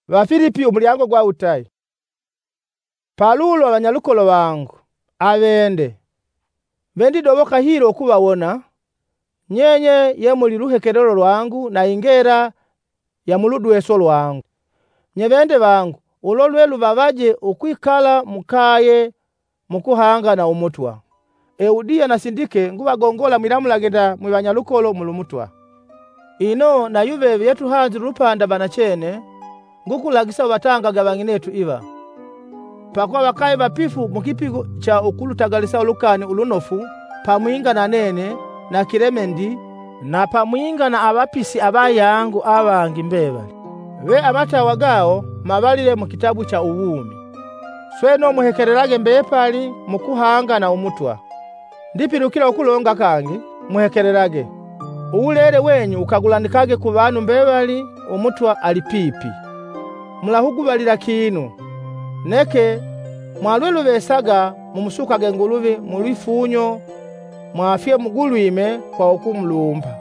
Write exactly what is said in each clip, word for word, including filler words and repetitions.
Bafilipi umulyango gwa utayi. Palulo abanyalukolo bangu abende bendidoboka hilo okubawona nyenye ye muli luhekelelo lwangu na ingera ya muludweso lwangu. Nye bende bangu ulo lwelu babaje ukwikala mukaye mukuhanga na umutwa. Eudia na Sindike ngubagongola mwiramulagenda mwe banyalukolo mulumutwa. Ino na yuve byetu hanzi lupanda banachene ngukulagisa batangaga banginetu iba. Pakuwa bakaye bapifu mukipigo cha ukulutagalisa ulukani ulunofu pamwinga na nene na Kilemendi na pamwinga na abapisi abayangu abangi mbebali. Be amatawa gao mabalile mu kitabu cha uwumi. Sweno muhekererage mbepali mukuhanga na umutwa. Ndipirukira okulonga kangi muhekererage. Uwulere wenyu ukagulandikage ku bantu mbebali umutwa alipipi. Mulahugubalira kinu. Neke mwalwelu besaga mumusukage nguluvi mulifunyo mwafye mugulwime kwa okumulumba.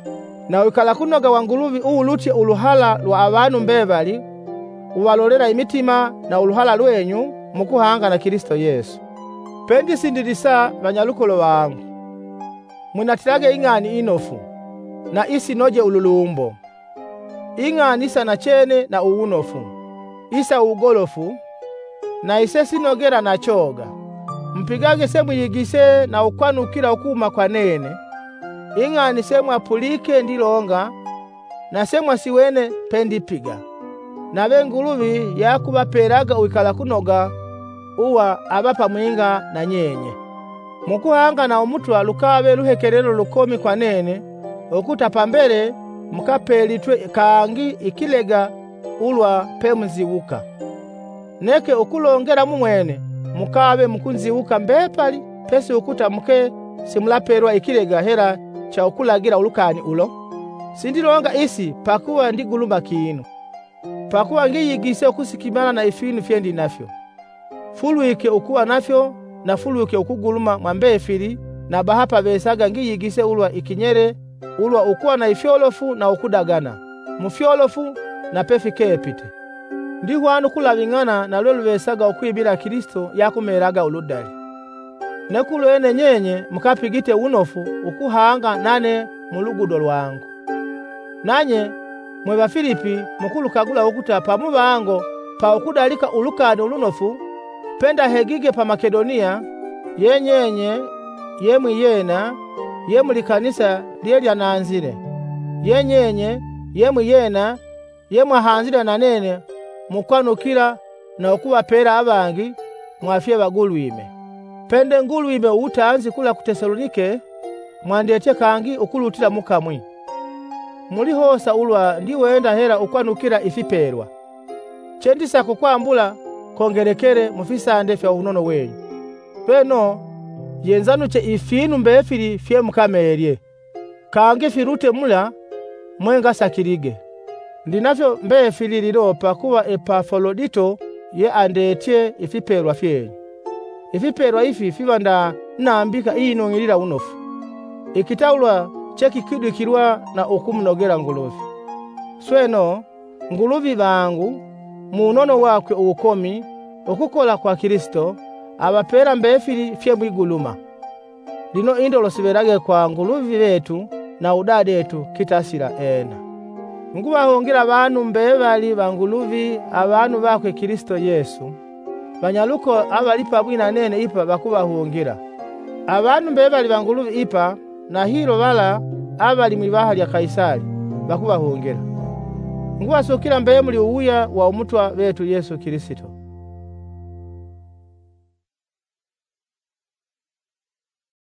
Na wikala kunoga wanguluvi uulutie uluhala lwa abantu mbebali uwalolera imitima na uluhala lwenyu mukuhanga na Kristo Yesu. Pendi sindilisa banyalukolo bangu mwinatirage ing'ani inofu na isi noje ululumbo. Ing'ani isa na chene na uwunofu isa ugolofu na ise sinogera na choga. Mpigage semu yigise na ukwanukira ukuma kwa nene. Ing'ani semu apulike ndilonga na semu asiwene pendi piga. Na benguluvi yakubaperaga uikala kunoga uwa abapa mwinga na nyenye. Mukuhanga na umutwa lukabe luhekelelo lukomi kwa nene okuta pambele mukapelitwe kangi ikilega ulwa pemuziwuka. Neke ukulongera mumwene mukabe mukunziwuka mbepali pesi ukuta muke simulaperwa ikilega hera cha ukulagira ulukani ulo. Sindilonga isi pakuwa ndigulumba kinu. Pakuwa ngiyigise okusikimana na ifinu fyendi nafyo. Fuluike ukuwa nafyo na fuluike ukuguluma mwambefili na bahapa besaga ngiyigise ulwa ikinyere ulwa ukuwa na ifyolofu na ukudagana. Mufyolofu na pefike epite. Ndihwanu kulabingana na lwelu besaga ukwibira Kristo yakumeraga uludali. Nekulo ene nyenye mukapigite unofu ukuhanga nane mulugudo lwangu. Nanye mwe Bafilipi mukulukagula ukuta pamubango pa ukudalika ulukani ulunofu penda hegige pa Makedonia yenyenye yemwi yena yemuli kanisa lyelya nanzile yenyenye yemwi yena yemwe hanzile na nene mukwanukira na okubapera abangi mwafye bagulwime. Pende ngulwime utanzi kula ku Tesalonike mwandete kangi ukulutira mukamwi. Mulihosa ulwa ndiwenda hera ukwanukira ifiperwa. Chendisa kukwambula kongerekere mufisande fya unono wenyu. Peno yenzanuche ifinu mbefili fye mukamerye. Kangi firute mula mwenga sakirige. Ndinafyo mbefili lilopa kuwa Epafrodito ye andetye ifiperwa fyenyu. Ifiperwa ifi fibanda naambika iyinongilira unofu. Ikitaulwa cheki kidwikirwa na okumunogera nguluvi. Sweno nguluvi bangu munono wakwe ukomi okukola kwa Kristo abapera mbefili fye mwiguluma. Lino indolo siberage kwa nguluvi betu na udade etu kitasira ena. Ngubahongira abantu mbebali banguluvi abantu bakwe Kristo Yesu. Banyaluko abalipa bwina nene ipa bakubahongira. Abantu mbebali banguluvi ipa na hilo bala abali mwibaha lya Kaisari bakubahongera. Ngubasokira mbeye muli uwuya wa umutwa betu Yesu Kristo.